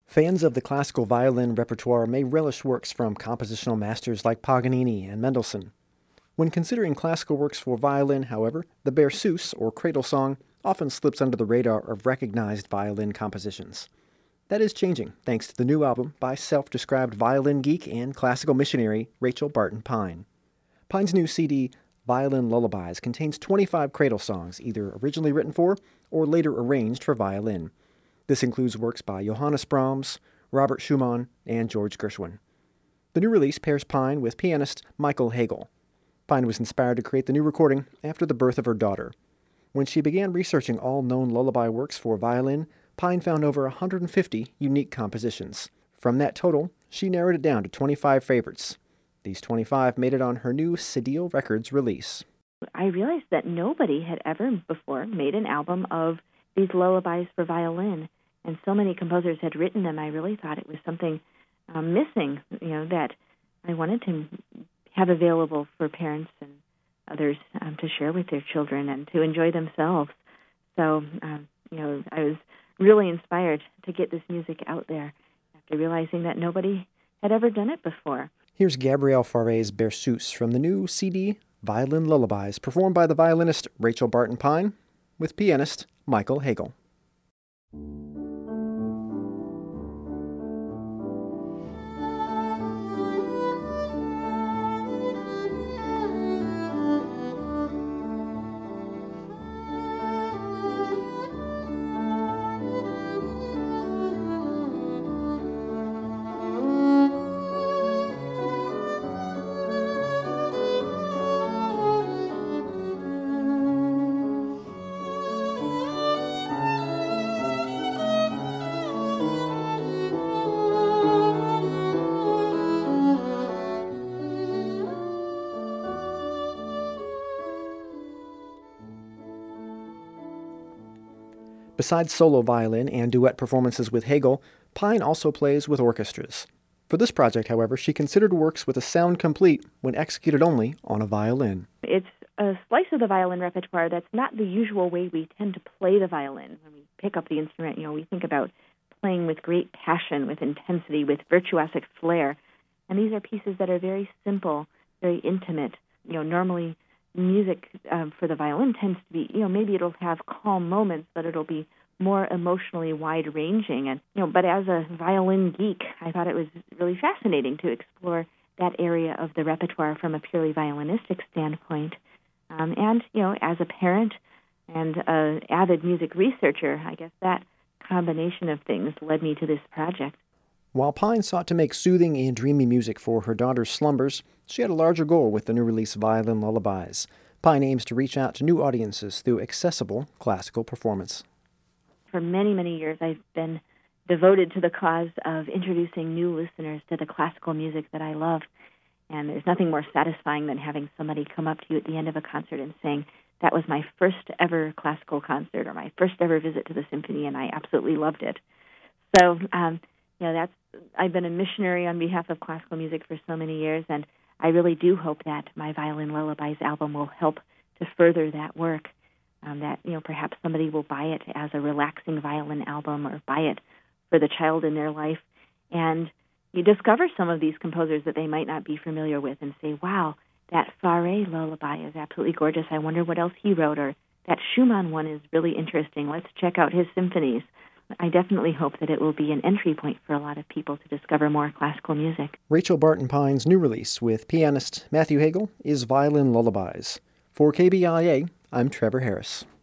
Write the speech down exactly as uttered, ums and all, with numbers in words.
Fans of the classical violin repertoire may relish works from compositional masters like Paganini and Mendelssohn. When considering classical works for violin, however, the Berceuse, or cradle song, often slips under the radar of recognized violin compositions. That is changing, thanks to the new album by self-described violin geek and classical missionary Rachel Barton Pine. Pine's new C D, Violin Lullabies, contains twenty-five cradle songs, either originally written for or later arranged for violin. This includes works by Johannes Brahms, Robert Schumann, and George Gershwin. The new release pairs Pine with pianist Michael Hagel. Pine was inspired to create the new recording after the birth of her daughter. When she began researching all known lullaby works for violin, Pine found over one hundred fifty unique compositions. From that total, she narrowed it down to twenty-five favorites. These twenty-five made it on her new Cedille Records release. I realized that nobody had ever before made an album of these lullabies for violin, and so many composers had written them. I really thought it was something um, missing, you know, that I wanted to have available for parents and others um, to share with their children and to enjoy themselves. So, um, you know, I was really inspired to get this music out there after realizing that nobody had ever done it before. Here's Gabrielle Fauré's Berceuse from the new C D, Violin Lullabies, performed by the violinist Rachel Barton Pine with pianist Michael Hagel. Besides solo violin and duet performances with Hagel, Pine also plays with orchestras. For this project, however, she considered works with a sound complete when executed only on a violin. It's a slice of the violin repertoire that's not the usual way we tend to play the violin. When we pick up the instrument, you know, we think about playing with great passion, with intensity, with virtuosic flair. And these are pieces that are very simple, very intimate. You know, normally music um, for the violin tends to be, you know, maybe it'll have calm moments, but it'll be more emotionally wide-ranging. And you know, but as a violin geek, I thought it was really fascinating to explore that area of the repertoire from a purely violinistic standpoint. Um, and you know, as a parent and an avid music researcher, I guess that combination of things led me to this project. While Pine sought to make soothing and dreamy music for her daughter's slumbers, she had a larger goal with the new release Violin Lullabies. Pine aims to reach out to new audiences through accessible classical performance. For many, many years, I've been devoted to the cause of introducing new listeners to the classical music that I love. And there's nothing more satisfying than having somebody come up to you at the end of a concert and saying, that was my first ever classical concert or my first ever visit to the symphony, and I absolutely loved it. So, um, you know, that's I've been a missionary on behalf of classical music for so many years, and I really do hope that my Violin Lullabies album will help to further that work, um, that, you know, perhaps somebody will buy it as a relaxing violin album or buy it for the child in their life, and you discover some of these composers that they might not be familiar with and say, wow, that Fauré lullaby is absolutely gorgeous. I wonder what else he wrote, or that Schumann one is really interesting. Let's check out his symphonies. I definitely hope that it will be an entry point for a lot of people to discover more classical music. Rachel Barton Pine's new release with pianist Matthew Hagel is Violin Lullabies. For K B I A, I'm Trevor Harris.